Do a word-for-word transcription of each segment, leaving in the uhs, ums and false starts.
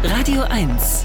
Radio eins.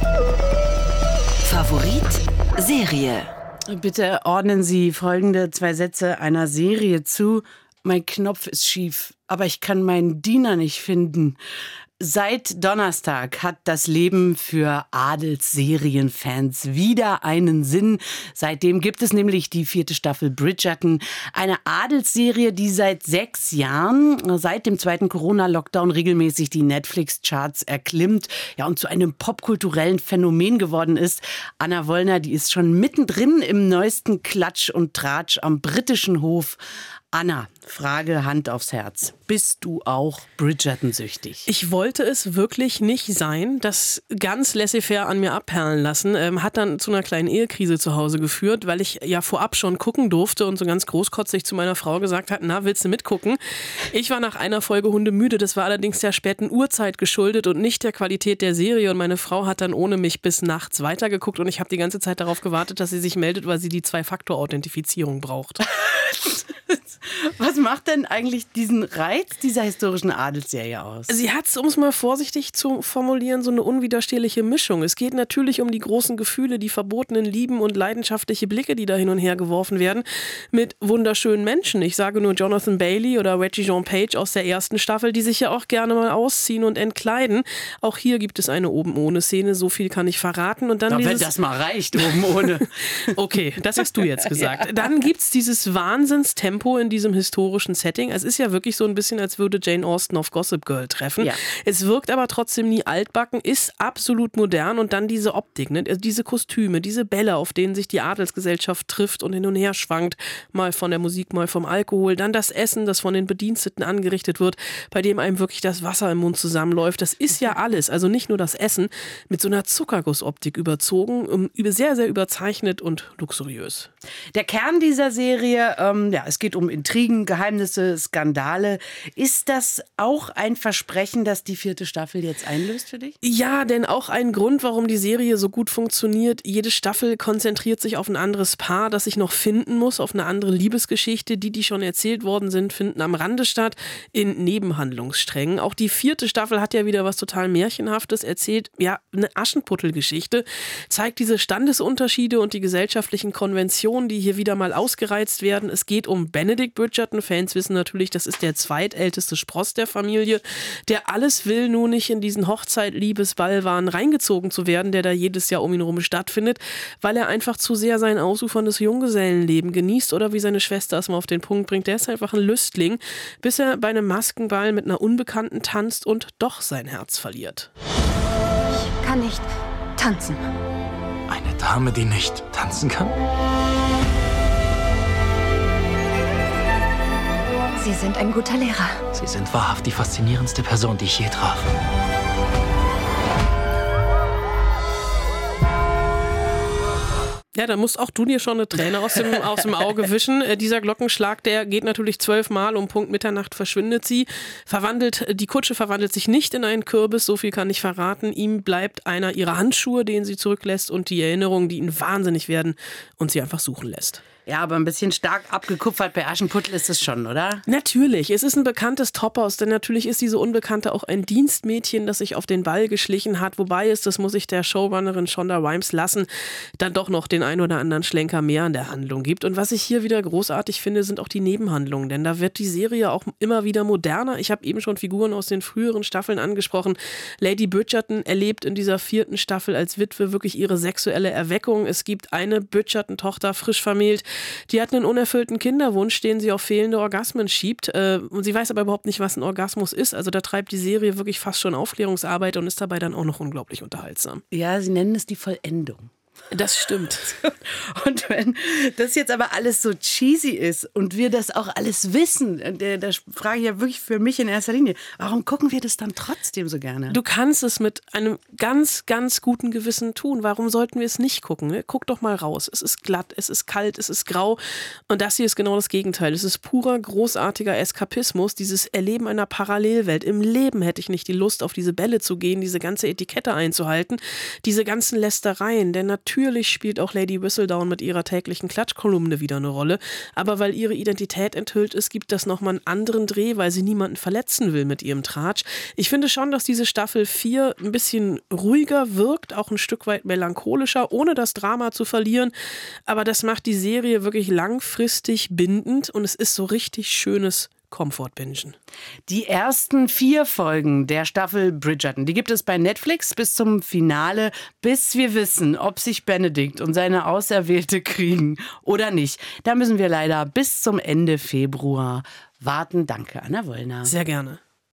Favorit Serie. Bitte ordnen Sie folgende zwei Sätze einer Serie zu. Mein Knopf ist schief, aber ich kann meinen Diener nicht finden. Seit Donnerstag hat das Leben für Adelsserienfans wieder einen Sinn. Seitdem gibt es nämlich die vierte Staffel Bridgerton. Eine Adelsserie, die seit sechs Jahren, seit dem zweiten Corona-Lockdown, regelmäßig die Netflix-Charts erklimmt, ja, und zu einem popkulturellen Phänomen geworden ist. Anna Wollner, die ist schon mittendrin im neuesten Klatsch und Tratsch am britischen Hof. Anna, Frage Hand aufs Herz. Bist du auch Bridgerton-süchtig? Ich wollte es wirklich nicht sein. Das ganz laissez-faire an mir abperlen lassen, ähm, hat dann zu einer kleinen Ehekrise zu Hause geführt, weil ich ja vorab schon gucken durfte und so ganz großkotzig zu meiner Frau gesagt hat, na, willst du mitgucken? Ich war nach einer Folge hundemüde. Das war allerdings der späten Uhrzeit geschuldet und nicht der Qualität der Serie. Und meine Frau hat dann ohne mich bis nachts weitergeguckt und ich habe die ganze Zeit darauf gewartet, dass sie sich meldet, weil sie die Zwei-Faktor-Authentifizierung braucht. Was macht denn eigentlich diesen Reiz dieser historischen Adelsserie aus? Sie hat es, um es mal vorsichtig zu formulieren, so eine unwiderstehliche Mischung. Es geht natürlich um die großen Gefühle, die verbotenen Lieben und leidenschaftliche Blicke, die da hin und her geworfen werden, mit wunderschönen Menschen. Ich sage nur Jonathan Bailey oder Regé-Jean Page aus der ersten Staffel, die sich ja auch gerne mal ausziehen und entkleiden. Auch hier gibt es eine Oben-ohne-Szene, so viel kann ich verraten. Und dann Na, dieses wenn das mal reicht, oben ohne. Okay, das hast du jetzt gesagt. Ja. Dann gibt es dieses Wahnsinnstempo in diesem historischen Setting. Es ist ja wirklich so ein bisschen, als würde Jane Austen auf Gossip Girl treffen. Ja. Es wirkt aber trotzdem nie altbacken, ist absolut modern und dann diese Optik, ne? Also diese Kostüme, diese Bälle, auf denen sich die Adelsgesellschaft trifft und hin und her schwankt, mal von der Musik, mal vom Alkohol, dann das Essen, das von den Bediensteten angerichtet wird, bei dem einem wirklich das Wasser im Mund zusammenläuft. Das ist ja alles, also nicht nur das Essen, mit so einer Zuckergussoptik überzogen, sehr, sehr überzeichnet und luxuriös. Der Kern dieser Serie, ähm, ja, es geht um Intrigen, Geheimnisse, Skandale. Ist das auch ein Versprechen, das die vierte Staffel jetzt einlöst für dich? Ja, denn auch ein Grund, warum die Serie so gut funktioniert. Jede Staffel konzentriert sich auf ein anderes Paar, das sich noch finden muss, auf eine andere Liebesgeschichte. Die, die schon erzählt worden sind, finden am Rande statt, in Nebenhandlungssträngen. Auch die vierte Staffel hat ja wieder was total Märchenhaftes, erzählt ja eine Aschenputtel-Geschichte, zeigt diese Standesunterschiede und die gesellschaftlichen Konventionen, die hier wieder mal ausgereizt werden. Es geht um Benedict Bridgerton. Fans wissen natürlich, das ist der zweitälteste Spross der Familie, der alles will, nur nicht in diesen Hochzeit-Liebesballwahn reingezogen zu werden, der da jedes Jahr um ihn herum stattfindet, weil er einfach zu sehr sein ausuferndes Junggesellenleben genießt oder wie seine Schwester es mal auf den Punkt bringt, der ist einfach ein Lüstling, bis er bei einem Maskenball mit einer Unbekannten tanzt und doch sein Herz verliert. Ich kann nicht tanzen. Eine Dame, die nicht tanzen kann? Sie sind ein guter Lehrer. Sie sind wahrhaft die faszinierendste Person, die ich je traf. Ja, da musst auch du dir schon eine Träne aus dem, aus dem Auge wischen. Äh, dieser Glockenschlag, der geht natürlich zwölfmal, um Punkt Mitternacht verschwindet sie. Verwandelt, die Kutsche verwandelt sich nicht in einen Kürbis, so viel kann ich verraten. Ihm bleibt einer ihrer Handschuhe, den sie zurücklässt und die Erinnerungen, die ihn wahnsinnig werden und sie einfach suchen lässt. Ja, aber ein bisschen stark abgekupfert bei Aschenputtel ist es schon, oder? Natürlich, es ist ein bekanntes Tophaus, denn natürlich ist diese Unbekannte auch ein Dienstmädchen, das sich auf den Ball geschlichen hat, wobei es, das muss ich der Showrunnerin Shonda Rhimes lassen, dann doch noch den ein oder anderen Schlenker mehr an der Handlung gibt. Und was ich hier wieder großartig finde, sind auch die Nebenhandlungen, denn da wird die Serie auch immer wieder moderner. Ich habe eben schon Figuren aus den früheren Staffeln angesprochen. Lady Bridgerton erlebt in dieser vierten Staffel als Witwe wirklich ihre sexuelle Erweckung. Es gibt eine Bridgerton-Tochter, frisch vermählt. Die hat einen unerfüllten Kinderwunsch, den sie auf fehlende Orgasmen schiebt. Und sie weiß aber überhaupt nicht, was ein Orgasmus ist. Also da treibt die Serie wirklich fast schon Aufklärungsarbeit und ist dabei dann auch noch unglaublich unterhaltsam. Ja, sie nennen es die Vollendung. Das stimmt. Und wenn das jetzt aber alles so cheesy ist und wir das auch alles wissen, da, da frage ich ja wirklich für mich in erster Linie, warum gucken wir das dann trotzdem so gerne? Du kannst es mit einem ganz, ganz guten Gewissen tun. Warum sollten wir es nicht gucken? Ne? Guck doch mal raus. Es ist glatt, es ist kalt, es ist grau. Und das hier ist genau das Gegenteil. Es ist purer, großartiger Eskapismus, dieses Erleben einer Parallelwelt. Im Leben hätte ich nicht die Lust, auf diese Bälle zu gehen, diese ganze Etikette einzuhalten, diese ganzen Lästereien. Denn natürlich Natürlich spielt auch Lady Whistledown mit ihrer täglichen Klatschkolumne wieder eine Rolle, aber weil ihre Identität enthüllt ist, gibt das nochmal einen anderen Dreh, weil sie niemanden verletzen will mit ihrem Tratsch. Ich finde schon, dass diese Staffel vier ein bisschen ruhiger wirkt, auch ein Stück weit melancholischer, ohne das Drama zu verlieren, aber das macht die Serie wirklich langfristig bindend und es ist so richtig schönes Komfort-Bingen. Die ersten vier Folgen der Staffel Bridgerton, die gibt es bei Netflix bis zum Finale, bis wir wissen, ob sich Benedikt und seine Auserwählte kriegen oder nicht. Da müssen wir leider bis zum Ende Februar warten. Danke, Anna Wollner. Sehr gerne.